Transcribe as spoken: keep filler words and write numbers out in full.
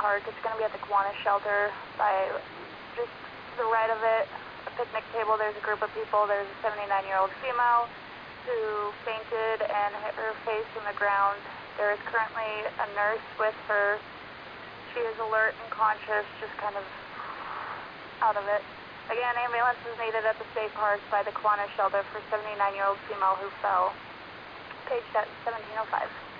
Park. It's going to be at the Kiwanis shelter by just to the right of it, a picnic table. There's a group of people. There's a seventy-nine-year-old female who fainted and hit her face on the ground. There is currently a nurse with her. She is alert and conscious, just kind of out of it. Again, ambulance is needed at the state park by the Kiwanis shelter for seventy-nine-year-old female who fell. Page seventeen oh five.